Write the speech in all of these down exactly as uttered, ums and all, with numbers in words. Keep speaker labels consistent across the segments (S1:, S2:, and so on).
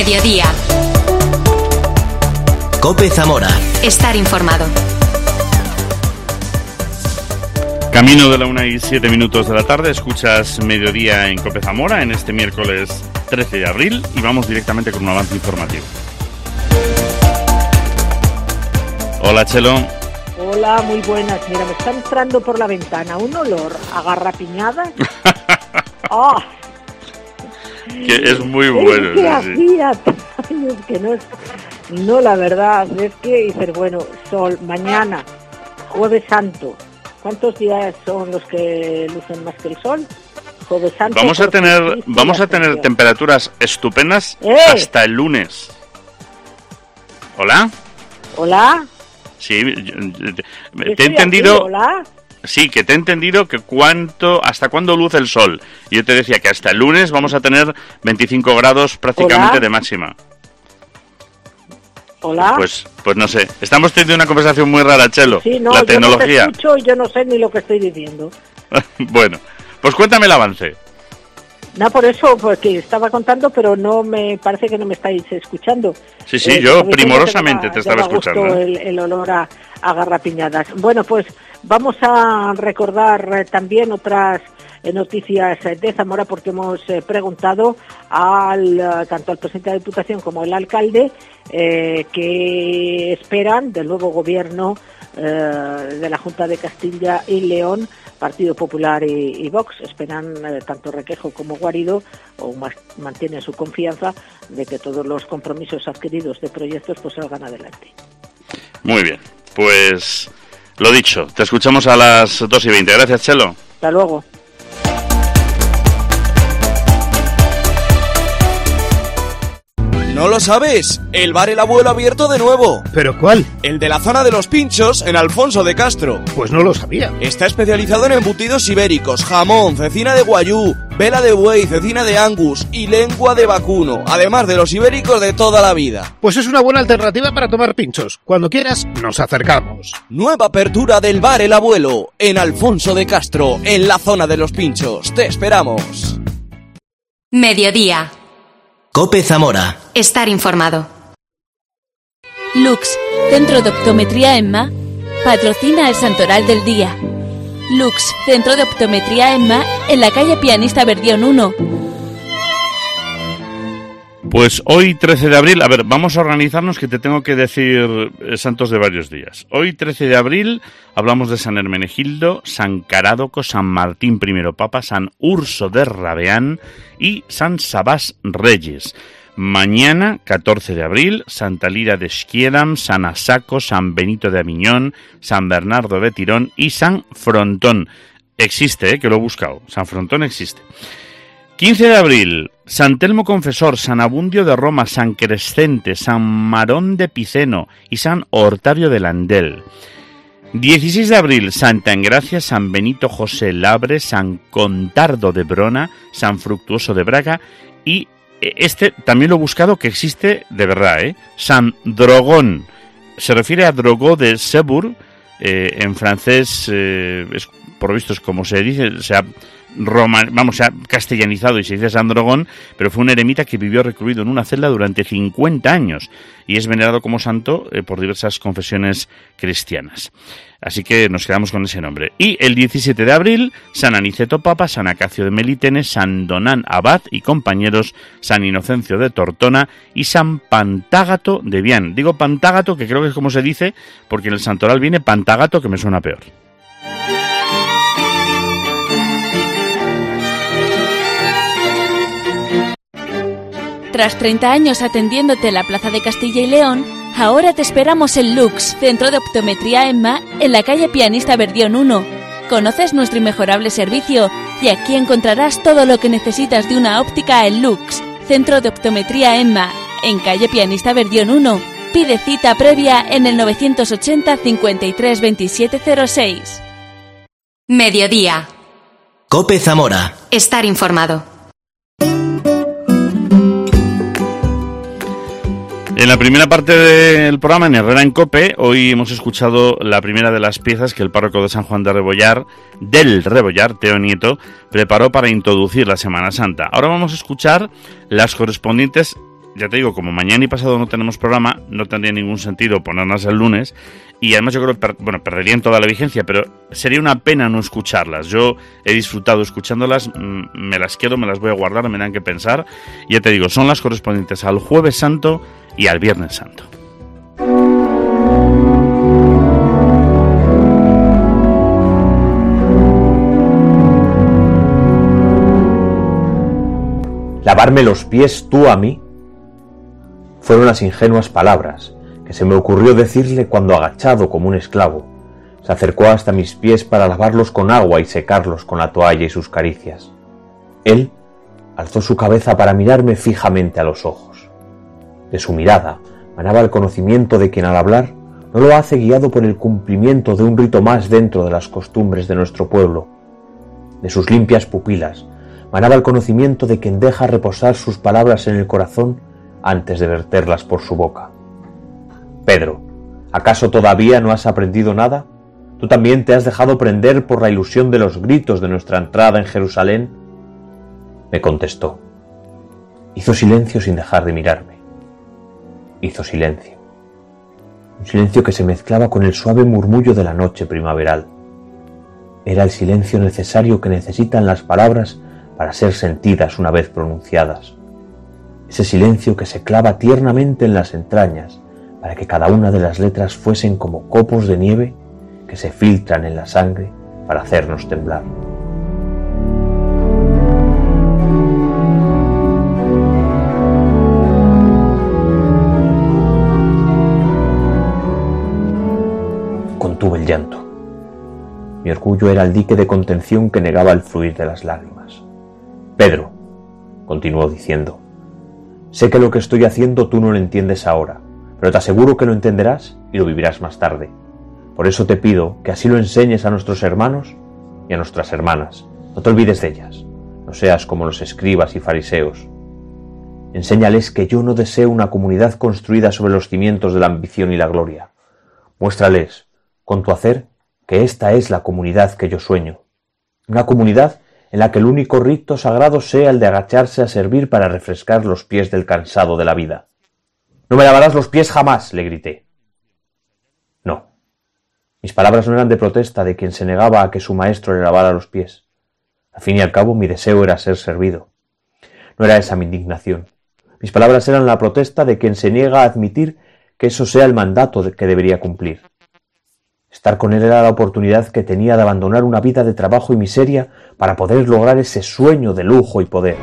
S1: Mediodía.
S2: COPE Zamora.
S1: Estar informado.
S3: Camino de la una y siete minutos de la tarde, escuchas Mediodía en COPE Zamora en este miércoles trece de abril y vamos directamente con un avance informativo. Hola, Chelo.
S4: Hola, muy buenas. Mira, me está entrando por la ventana un olor a garrapiñada. ¡Oh!
S3: Que es muy bueno.
S4: Es que
S3: sí,
S4: hacía años que no es... No, la verdad, es que dices, bueno, sol, mañana, Jueves Santo. ¿Cuántos días son los que lucen más que el sol? Jueves Santo.
S3: Vamos a tener, vamos a tener temperaturas estupendas
S4: ¡Eh!
S3: hasta el lunes. ¿Hola?
S4: ¿Hola?
S3: Sí, yo- yo- te he
S4: Estoy
S3: entendido.
S4: aquí, ¿hola?
S3: Sí, que te he entendido que cuánto, hasta cuándo luce el sol. Y yo te decía que hasta el lunes vamos a tener veinticinco grados prácticamente
S4: Hola.
S3: de máxima.
S4: ¿Hola?
S3: Pues, pues no sé. Estamos teniendo una conversación muy rara, Chelo.
S4: Sí, no,
S3: La
S4: yo no te
S3: tecnología.
S4: escucho y yo no sé ni lo que estoy diciendo.
S3: Bueno, pues cuéntame el avance.
S4: No, por eso, porque estaba contando, pero no me parece que no me estáis escuchando.
S3: Sí, sí,
S4: Eh,
S3: yo
S4: sabéis
S3: primorosamente
S4: que
S3: te
S4: me
S3: estaba
S4: da gusto
S3: escuchando, ¿eh?
S4: El, el olor a, a garrapiñadas. Bueno, pues vamos a recordar eh, también otras eh, noticias eh, de Zamora, porque hemos eh, preguntado al eh, tanto al presidente de la Diputación como al alcalde eh, qué esperan del nuevo gobierno eh, de la Junta de Castilla y León, Partido Popular y, y Vox. Esperan eh, tanto Requejo como Guarido, o más, mantienen su confianza de que todos los compromisos adquiridos de proyectos pues salgan adelante.
S3: Muy bien, pues lo dicho, te escuchamos a las dos y veinte. Gracias, Chelo.
S4: Hasta luego.
S5: ¿No lo sabes? El bar El Abuelo ha abierto de nuevo.
S6: ¿Pero cuál?
S5: El de la zona de los Pinchos, en Alfonso de Castro.
S6: Pues no lo sabía.
S5: Está especializado en embutidos ibéricos, jamón, cecina de guayú, vela de buey, cecina de angus y lengua de vacuno, además de los ibéricos de toda la vida.
S6: Pues es una buena alternativa para tomar pinchos. Cuando quieras, nos acercamos.
S5: Nueva apertura del bar El Abuelo, en Alfonso de Castro, en la zona de los Pinchos. Te esperamos.
S1: Mediodía.
S2: COPE Zamora.
S1: Estar informado.
S7: Lux, Centro de Optometría EMMA, patrocina el Santoral del Día. Lux, Centro de Optometría EMMA, en la calle Pianista Verdión uno.
S3: Pues hoy trece de abril, a ver, vamos a organizarnos que te tengo que decir eh, santos de varios días. Hoy trece de abril hablamos de San Hermenegildo, San Carádoco, San Martín I Papa, San Urso de Rabeán y San Sabás Reyes. Mañana, catorce de abril, Santa Lira de Esquiedam, San Asaco, San Benito de Aviñón, San Bernardo de Tirón y San Frontón. Existe, eh, que lo he buscado, San Frontón existe. quince de abril, San Telmo Confesor, San Abundio de Roma, San Crescente, San Marón de Piceno y San Hortario de Landel. dieciséis de abril, Santa Engracia, San Benito José Labre, San Contardo de Brona, San Fructuoso de Braga y este también lo he buscado, que existe de verdad, ¿eh? San Drogón. Se refiere a Drogo de Sebur, eh, en francés, eh, es, por lo visto es como se dice, se ha Roma, vamos, se ha castellanizado y se dice San Drogón, pero fue un eremita que vivió recluido en una celda durante cincuenta años y es venerado como santo eh, por diversas confesiones cristianas. Así que nos quedamos con ese nombre. Y el diecisiete de abril, San Aniceto Papa, San Acacio de Melitene, San Donán Abad y compañeros, San Inocencio de Tortona y San Pantágato de Vián. Digo Pantágato, que creo que es como se dice, porque en el santoral viene Pantagato, que me suena peor.
S7: Tras treinta años atendiéndote en la Plaza de Castilla y León, ahora te esperamos en Lux, Centro de Optometría EMMA, en la calle Pianista Verdión uno. Conoces nuestro inmejorable servicio y aquí encontrarás todo lo que necesitas de una óptica en Lux, Centro de Optometría EMMA, en calle Pianista Verdión uno. Pide cita previa en el novecientos ochenta, cincuenta y tres, veintisiete cero seis.
S1: Mediodía.
S2: COPE Zamora.
S1: Estar informado.
S3: En la primera parte del programa, en Herrera en COPE, hoy hemos escuchado la primera de las piezas que el párroco de San Juan de Rebollar, del Rebollar, Teo Nieto, preparó para introducir la Semana Santa. Ahora vamos a escuchar las correspondientes ya te digo, como mañana y pasado no tenemos programa, no tendría ningún sentido ponernos el lunes, y además yo creo que, per- bueno, perderían toda la vigencia, pero sería una pena no escucharlas. Yo he disfrutado escuchándolas, mm, me las quiero, me las voy a guardar, me dan que pensar, y ya te digo, son las correspondientes al Jueves Santo y al Viernes Santo.
S8: Lavarme los pies tú a mí. Fueron las ingenuas palabras que se me ocurrió decirle cuando, agachado como un esclavo, se acercó hasta mis pies para lavarlos con agua y secarlos con la toalla y sus caricias. Él alzó su cabeza para mirarme fijamente a los ojos. De su mirada manaba el conocimiento de quien al hablar no lo hace guiado por el cumplimiento de un rito más dentro de las costumbres de nuestro pueblo. De sus limpias pupilas manaba el conocimiento de quien deja reposar sus palabras en el corazón antes de verterlas por su boca. Pedro, ¿acaso todavía no has aprendido nada? ¿Tú también te has dejado prender por la ilusión de los gritos de nuestra entrada en Jerusalén? Me contestó. Hizo silencio sin dejar de mirarme. Hizo silencio. Un silencio que se mezclaba con el suave murmullo de la noche primaveral. Era el silencio necesario que necesitan las palabras para ser sentidas una vez pronunciadas. Ese silencio que se clava tiernamente en las entrañas para que cada una de las letras fuesen como copos de nieve que se filtran en la sangre para hacernos temblar. Contuve el llanto. Mi orgullo era el dique de contención que negaba el fluir de las lágrimas. Pedro, continuó diciendo, sé que lo que estoy haciendo tú no lo entiendes ahora, pero te aseguro que lo entenderás y lo vivirás más tarde. Por eso te pido que así lo enseñes a nuestros hermanos y a nuestras hermanas. No te olvides de ellas, no seas como los escribas y fariseos. Enséñales que yo no deseo una comunidad construida sobre los cimientos de la ambición y la gloria. Muéstrales, con tu hacer, que esta es la comunidad que yo sueño. Una comunidad en la que el único rito sagrado sea el de agacharse a servir para refrescar los pies del cansado de la vida. «No me lavarás los pies jamás», le grité. No. Mis palabras no eran de protesta de quien se negaba a que su maestro le lavara los pies. Al fin y al cabo, mi deseo era ser servido. No era esa mi indignación. Mis palabras eran la protesta de quien se niega a admitir que eso sea el mandato que debería cumplir. Estar con él era la oportunidad que tenía de abandonar una vida de trabajo y miseria para poder lograr ese sueño de lujo y poder.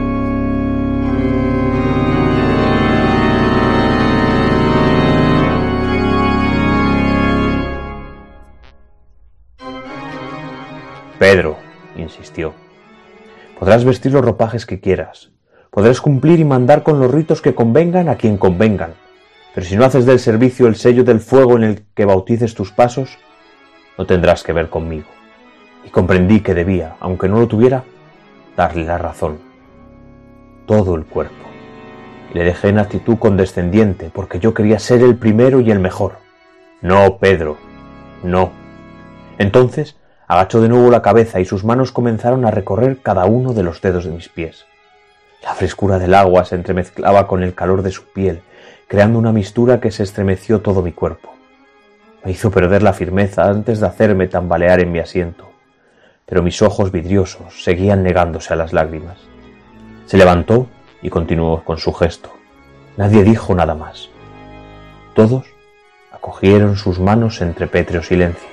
S8: Pedro, insistió, podrás vestir los ropajes que quieras, podrás cumplir y mandar con los ritos que convengan a quien convengan, pero si no haces del servicio el sello del fuego en el que bautices tus pasos, no tendrás que ver conmigo. Y comprendí que debía, aunque no lo tuviera, darle la razón. Todo el cuerpo. Y le dejé en actitud condescendiente, porque yo quería ser el primero y el mejor. No, Pedro, no. Entonces agachó de nuevo la cabeza y sus manos comenzaron a recorrer cada uno de los dedos de mis pies. La frescura del agua se entremezclaba con el calor de su piel, creando una mistura que se estremeció todo mi cuerpo. Me hizo perder la firmeza antes de hacerme tambalear en mi asiento, pero mis ojos vidriosos seguían negándose a las lágrimas. Se levantó y continuó con su gesto. Nadie dijo nada más. Todos acogieron sus manos entre pétreo silencio.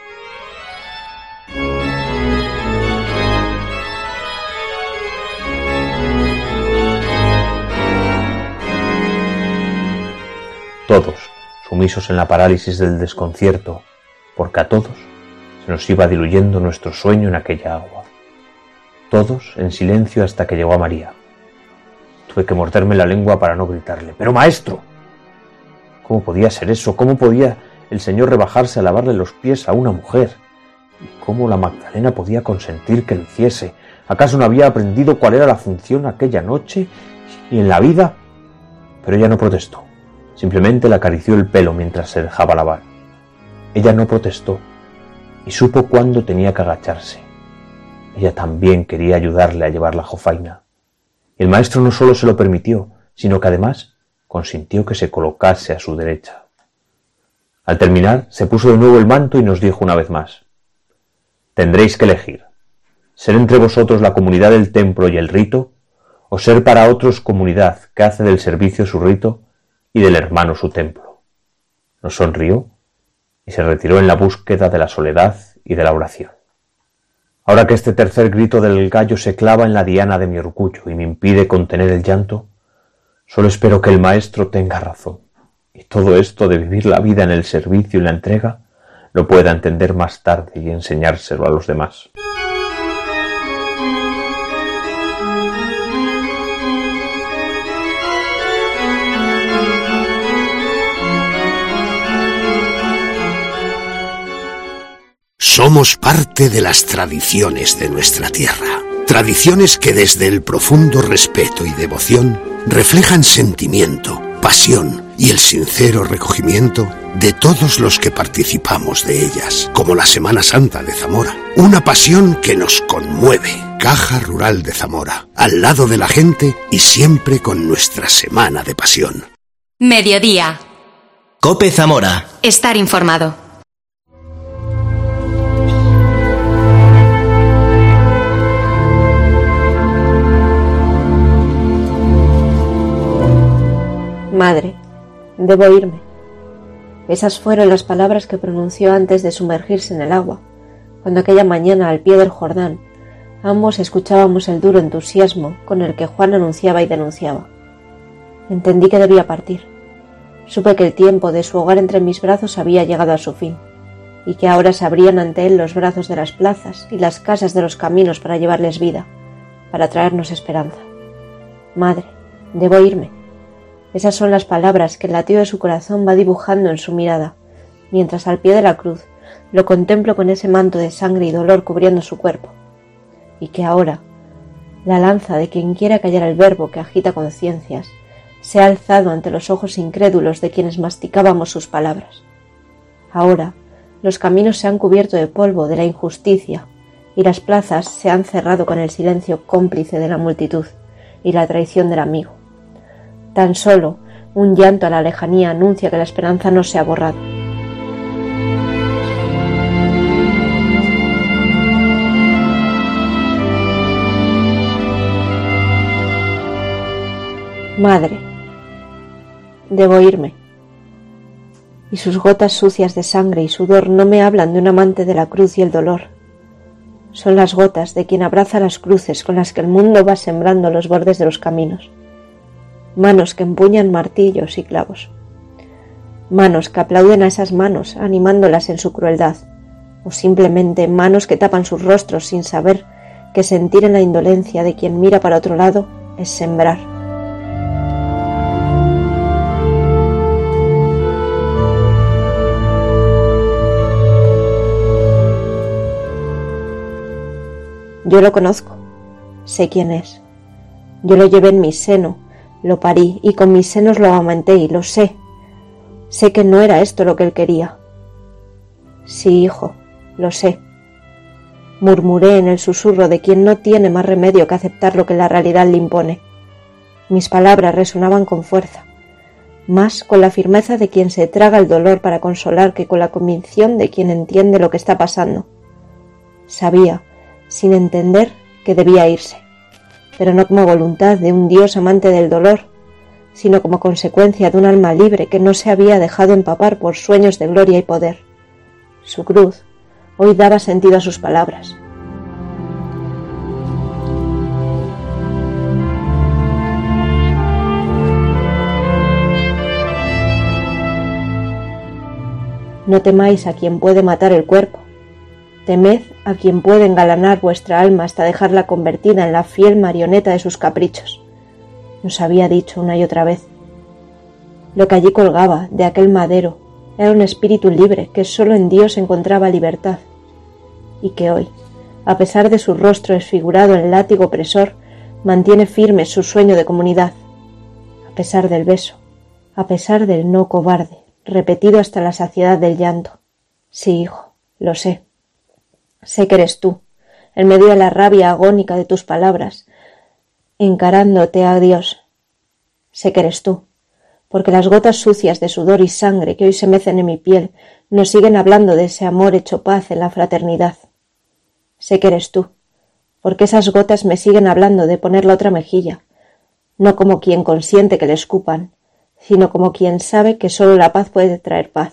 S8: Todos, sumisos en la parálisis del desconcierto, porque a todos se nos iba diluyendo nuestro sueño en aquella agua. Todos en silencio hasta que llegó a María. Tuve que morderme la lengua para no gritarle. ¡Pero maestro! ¿Cómo podía ser eso? ¿Cómo podía el Señor rebajarse a lavarle los pies a una mujer? ¿Y cómo la Magdalena podía consentir que lo hiciese? ¿Acaso no había aprendido cuál era la función aquella noche y en la vida? Pero ella no protestó. Simplemente le acarició el pelo mientras se dejaba lavar. Ella no protestó y supo cuándo tenía que agacharse. Ella también quería ayudarle a llevar la jofaina. Y el maestro no solo se lo permitió, sino que además consintió que se colocase a su derecha. Al terminar, se puso de nuevo el manto y nos dijo una vez más: «Tendréis que elegir, ser entre vosotros la comunidad del templo y el rito, o ser para otros comunidad que hace del servicio su rito y del hermano su templo». Nos sonrió y se retiró en la búsqueda de la soledad y de la oración. Ahora que este tercer grito del gallo se clava en la diana de mi orgullo y me impide contener el llanto, solo espero que el maestro tenga razón, y todo esto de vivir la vida en el servicio y la entrega lo pueda entender más tarde y enseñárselo a los demás.
S9: Somos parte de las tradiciones de nuestra tierra, tradiciones que desde el profundo respeto y devoción reflejan sentimiento, pasión y el sincero recogimiento de todos los que participamos de ellas, como la Semana Santa de Zamora, una pasión que nos conmueve. Caja Rural de Zamora, al lado de la gente y siempre con nuestra Semana de Pasión.
S1: Mediodía.
S2: Cope Zamora.
S1: Estar informado.
S10: Madre, debo irme. Esas fueron las palabras que pronunció antes de sumergirse en el agua, cuando aquella mañana al pie del Jordán ambos escuchábamos el duro entusiasmo con el que Juan anunciaba y denunciaba. Entendí que debía partir. Supe que el tiempo de su hogar entre mis brazos había llegado a su fin, y que ahora se abrían ante él los brazos de las plazas y las casas de los caminos para llevarles vida, para traernos esperanza. Madre, debo irme. Esas son las palabras que el latido de su corazón va dibujando en su mirada, mientras al pie de la cruz lo contemplo con ese manto de sangre y dolor cubriendo su cuerpo, y que ahora la lanza de quien quiera callar el verbo que agita conciencias se ha alzado ante los ojos incrédulos de quienes masticábamos sus palabras. Ahora los caminos se han cubierto de polvo de la injusticia y las plazas se han cerrado con el silencio cómplice de la multitud y la traición del amigo. Tan solo un llanto a la lejanía anuncia que la esperanza no se ha borrado. Madre, debo irme. Y sus gotas sucias de sangre y sudor no me hablan de un amante de la cruz y el dolor. Son las gotas de quien abraza las cruces con las que el mundo va sembrando los bordes de los caminos. Manos que empuñan martillos y clavos. Manos que aplauden a esas manos, animándolas en su crueldad. O simplemente manos que tapan sus rostros sin saber que sentir en la indolencia de quien mira para otro lado es sembrar. Yo lo conozco, sé quién es. Yo lo llevé en mi seno, lo parí y con mis senos lo amamanté y lo sé. Sé que no era esto lo que él quería. Sí, hijo, lo sé. Murmuré en el susurro de quien no tiene más remedio que aceptar lo que la realidad le impone. Mis palabras resonaban con fuerza, más con la firmeza de quien se traga el dolor para consolar que con la convicción de quien entiende lo que está pasando. Sabía, sin entender, que debía irse, pero no como voluntad de un Dios amante del dolor, sino como consecuencia de un alma libre que no se había dejado empapar por sueños de gloria y poder. Su cruz hoy daba sentido a sus palabras. No temáis a quien puede matar el cuerpo, temed a quien puede engalanar vuestra alma hasta dejarla convertida en la fiel marioneta de sus caprichos, nos había dicho una y otra vez. Lo que allí colgaba de aquel madero era un espíritu libre que solo en Dios encontraba libertad, y que hoy, a pesar de su rostro desfigurado en látigo opresor, mantiene firme su sueño de comunidad, a pesar del beso, a pesar del no cobarde, repetido hasta la saciedad del llanto. Sí, hijo, lo sé. Sé que eres tú, en medio de la rabia agónica de tus palabras, encarándote a Dios. Sé que eres tú, porque las gotas sucias de sudor y sangre que hoy se mecen en mi piel nos siguen hablando de ese amor hecho paz en la fraternidad. Sé que eres tú, porque esas gotas me siguen hablando de poner la otra mejilla, no como quien consiente que le escupan, sino como quien sabe que solo la paz puede traer paz.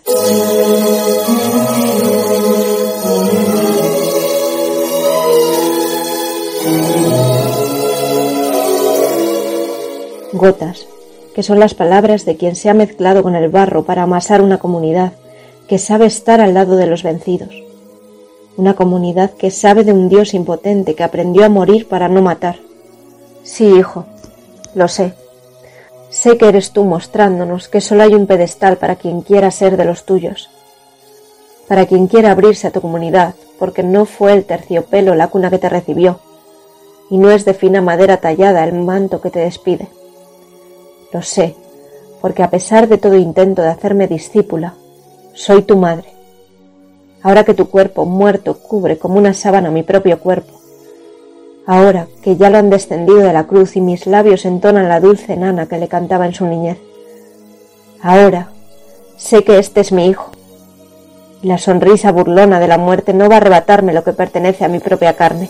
S10: Gotas, que son las palabras de quien se ha mezclado con el barro para amasar una comunidad que sabe estar al lado de los vencidos. Una comunidad que sabe de un Dios impotente que aprendió a morir para no matar. Sí, hijo, lo sé. Sé que eres tú mostrándonos que solo hay un pedestal para quien quiera ser de los tuyos. Para quien quiera abrirse a tu comunidad, porque no fue el terciopelo la cuna que te recibió, y no es de fina madera tallada el manto que te despide. Lo sé, porque a pesar de todo intento de hacerme discípula, soy tu madre. Ahora que tu cuerpo muerto cubre como una sábana mi propio cuerpo, ahora que ya lo han descendido de la cruz y mis labios entonan la dulce nana que le cantaba en su niñez, ahora sé que este es mi hijo, y la sonrisa burlona de la muerte no va a arrebatarme lo que pertenece a mi propia carne.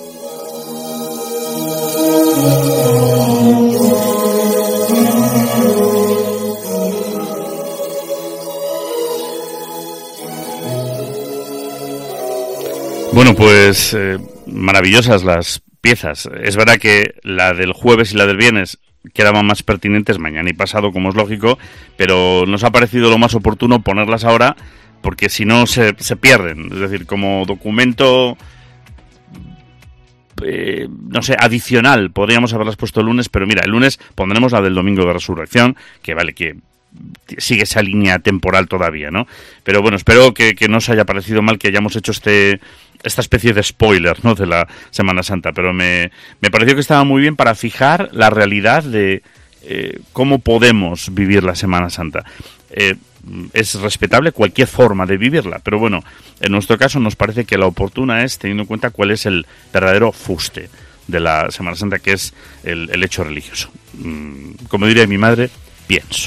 S3: Bueno, pues eh, maravillosas las piezas. Es verdad que la del jueves y la del viernes quedaban más pertinentes mañana y pasado, como es lógico, pero nos ha parecido lo más oportuno ponerlas ahora porque si no se, se pierden. Es decir, como documento, eh, no sé, adicional, podríamos haberlas puesto el lunes, pero mira, el lunes pondremos la del domingo de resurrección, que vale, que sigue esa línea temporal todavía, ¿no? Pero bueno, espero que, que no os haya parecido mal que hayamos hecho este esta especie de spoiler, ¿no?, de la Semana Santa, pero me, me pareció que estaba muy bien para fijar la realidad de eh, cómo podemos vivir la Semana Santa. Eh, es respetable cualquier forma de vivirla, pero bueno, en nuestro caso nos parece que la oportuna es teniendo en cuenta cuál es el verdadero fuste de la Semana Santa, que es el, el hecho religioso. Mm, como diría mi madre, pienso.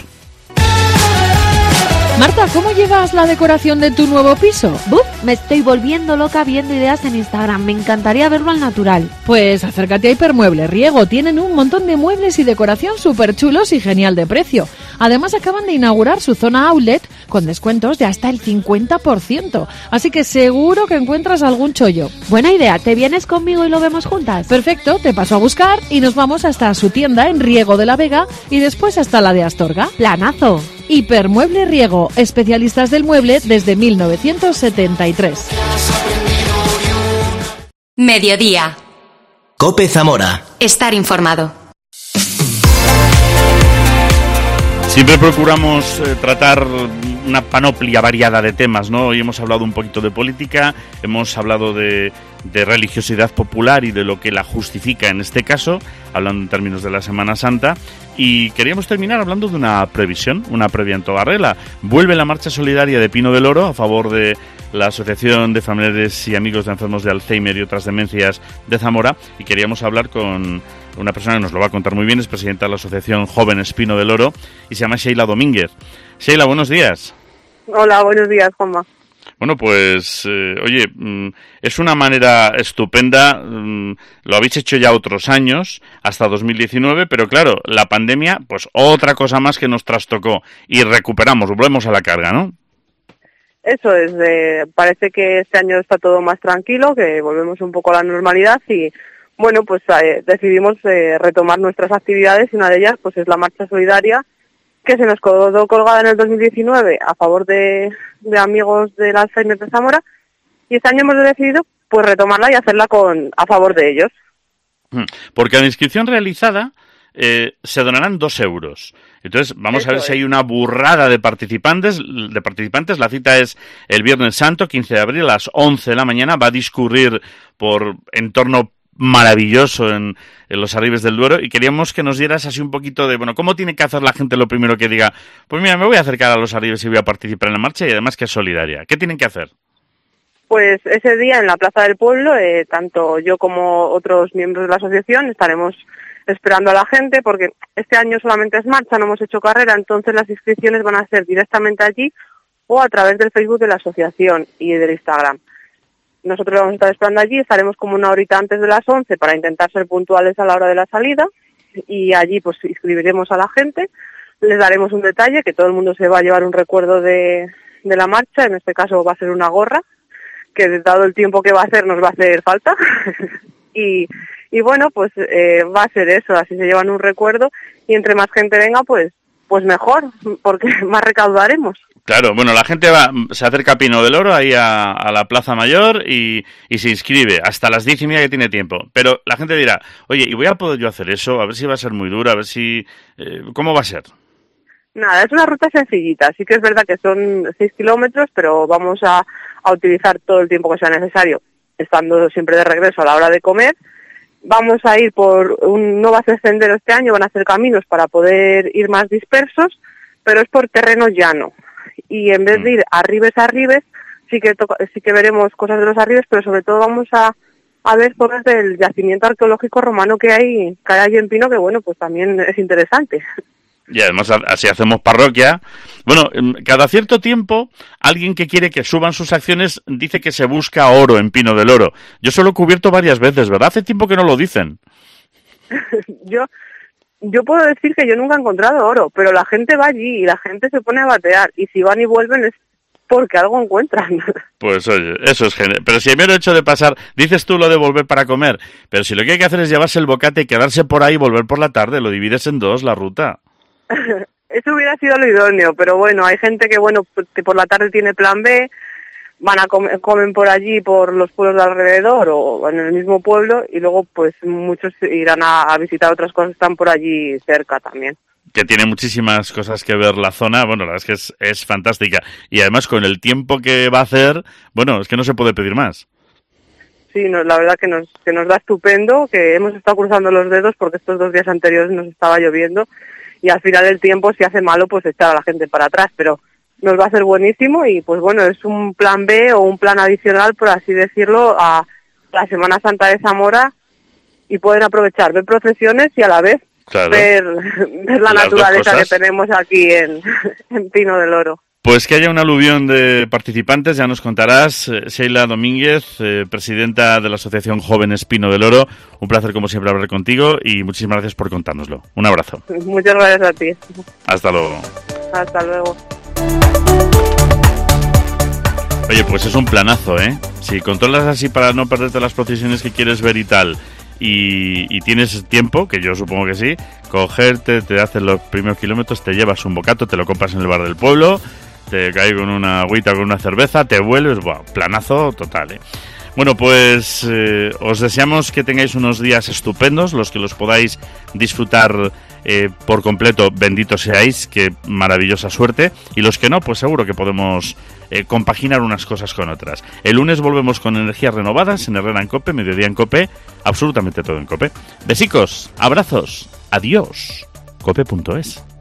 S11: Marta, ¿cómo llevas la decoración de tu nuevo piso?
S12: ¡Buf! Me estoy volviendo loca viendo ideas en Instagram. Me encantaría verlo al natural.
S11: Pues acércate a Hipermueble Riego. Tienen un montón de muebles y decoración súper chulos y genial de precio. Además, acaban de inaugurar su zona outlet con descuentos de hasta el cincuenta por ciento. Así que seguro que encuentras algún chollo.
S12: Buena idea. ¿Te vienes conmigo y lo vemos juntas?
S11: Perfecto. Te paso a buscar y nos vamos hasta su tienda en Riego de la Vega y después hasta la de Astorga.
S12: ¡Planazo!
S11: Hipermueble Riego, especialistas del mueble desde mil novecientos setenta y tres.
S1: Mediodía.
S2: COPE Zamora.
S1: Estar informado.
S3: Siempre procuramos eh, tratar una panoplia variada de temas, ¿no? Hoy hemos hablado un poquito de política, hemos hablado de, de religiosidad popular y de lo que la justifica en este caso, hablando en términos de la Semana Santa, y queríamos terminar hablando de una previsión, una previa en toda regla. Vuelve la marcha solidaria de Pino del Oro a favor de la Asociación de Familiares y Amigos de Enfermos de Alzheimer y otras demencias de Zamora, y queríamos hablar con una persona que nos lo va a contar muy bien, es presidenta de la Asociación Jóvenes Pino del Oro y se llama Sheila Domínguez. Sheila, buenos días.
S13: Hola, buenos días, Juanma.
S3: Bueno, pues, eh, oye, mm, es una manera estupenda, mm, lo habéis hecho ya otros años, hasta dos mil diecinueve, pero claro, la pandemia, pues otra cosa más que nos trastocó y recuperamos, volvemos a la carga, ¿no?
S13: Eso es, eh, parece que este año está todo más tranquilo, que volvemos un poco a la normalidad y, bueno, pues eh, decidimos eh, retomar nuestras actividades y una de ellas pues es la marcha solidaria que se nos quedó colgada en el dos mil diecinueve a favor de, de amigos del Alzheimer de Zamora y este año hemos decidido pues retomarla y hacerla con a favor de ellos.
S3: Porque a la inscripción realizada eh, se donarán dos euros. Entonces vamos Eso a ver es. si hay una burrada de participantes. De participantes. La cita es el Viernes Santo, quince de abril, a las once de la mañana. Va a discurrir por entorno maravilloso en, en los Arribes del Duero y queríamos que nos dieras así un poquito de, bueno, ¿cómo tiene que hacer la gente lo primero que diga? Pues mira, me voy a acercar a los Arribes y voy a participar en la marcha y además que es solidaria. ¿Qué tienen que hacer?
S13: Pues ese día en la Plaza del Pueblo, eh, tanto yo como otros miembros de la asociación estaremos esperando a la gente, porque este año solamente es marcha, no hemos hecho carrera, entonces las inscripciones van a ser directamente allí o a través del Facebook de la asociación y del Instagram. Nosotros vamos a estar esperando allí, estaremos como una horita antes de las once para intentar ser puntuales a la hora de la salida, y allí pues inscribiremos a la gente, les daremos un detalle, que todo el mundo se va a llevar un recuerdo de, de la marcha, en este caso va a ser una gorra, que dado el tiempo que va a hacer nos va a hacer falta, y, y bueno, pues eh, va a ser eso, así se llevan un recuerdo, y entre más gente venga, pues, pues mejor, porque más recaudaremos.
S3: Claro, bueno, la gente va, se acerca a Pino del Oro, ahí a, a la Plaza Mayor, y, y se inscribe hasta las diez y media que tiene tiempo. Pero la gente dirá, oye, ¿y voy a poder yo hacer eso? A ver si va a ser muy duro, a ver si... Eh, ¿cómo va a ser?
S13: Nada, es una ruta sencillita. Sí que es verdad que son seis kilómetros, pero vamos a, a utilizar todo el tiempo que sea necesario, estando siempre de regreso a la hora de comer. Vamos a ir por... un no va a ser sendero este año, van a ser caminos para poder ir más dispersos, pero es por terreno llano. Y en vez de ir arribes a arribes, sí que toca, sí que veremos cosas de los arribes, pero sobre todo vamos a, a ver zonas del yacimiento arqueológico romano que hay, que hay allí en Pino, que bueno, pues también es interesante.
S3: Y además así hacemos parroquia. Bueno, cada cierto tiempo alguien que quiere que suban sus acciones dice que se busca oro en Pino del Oro. Yo se lo he cubierto varias veces, ¿verdad? Hace tiempo que no lo dicen.
S13: Yo... Yo puedo decir que yo nunca he encontrado oro, pero la gente va allí y la gente se pone a batear, y si van y vuelven es porque algo encuentran.
S3: Pues oye, eso es genial. Pero si el mero hecho de pasar, dices tú lo de volver para comer, pero si lo que hay que hacer es llevarse el bocate y quedarse por ahí y volver por la tarde, lo divides en dos la ruta.
S13: Eso hubiera sido lo idóneo, pero bueno, hay gente que bueno que por la tarde tiene plan B, van a comer, comen por allí, por los pueblos de alrededor o en el mismo pueblo, y luego pues muchos irán a, a visitar otras cosas que están por allí cerca también.
S3: Que tiene muchísimas cosas que ver la zona, bueno, la verdad es que es, es fantástica. Y además con el tiempo que va a hacer, bueno, es que no se puede pedir más.
S13: Sí, no, la verdad que nos, que nos da estupendo, que hemos estado cruzando los dedos porque estos dos días anteriores nos estaba lloviendo, y al final del tiempo, si hace malo, pues echar a la gente para atrás, pero nos va a ser buenísimo, y pues bueno, es un plan B o un plan adicional, por así decirlo, a la Semana Santa de Zamora, y pueden aprovechar, ver procesiones y a la vez claro. ver, ver la Las naturaleza que tenemos aquí en, en Pino del Oro.
S3: Pues que haya un aluvión de participantes, ya nos contarás. Sheila Domínguez, eh, presidenta de la Asociación Jóvenes Pino del Oro, un placer como siempre hablar contigo, y muchísimas gracias por contárnoslo. Un abrazo.
S13: Muchas gracias a ti.
S3: Hasta luego.
S13: Hasta luego.
S3: Oye, pues es un planazo, ¿eh? Si controlas así para no perderte las procesiones que quieres ver y tal, y, y tienes tiempo, que yo supongo que sí, cogerte, te haces los primeros kilómetros, te llevas un bocato, te lo compras en el bar del pueblo, te caes con una agüita, con una cerveza, te vuelves, wow, planazo total, ¿eh? Bueno, pues eh, os deseamos que tengáis unos días estupendos, los que los podáis disfrutar eh, por completo, benditos seáis, qué maravillosa suerte, y los que no, pues seguro que podemos eh, compaginar unas cosas con otras. El lunes volvemos con energías renovadas en Herrera en COPE, Mediodía en COPE, absolutamente todo en COPE. Besicos, abrazos, adiós, cope punto es.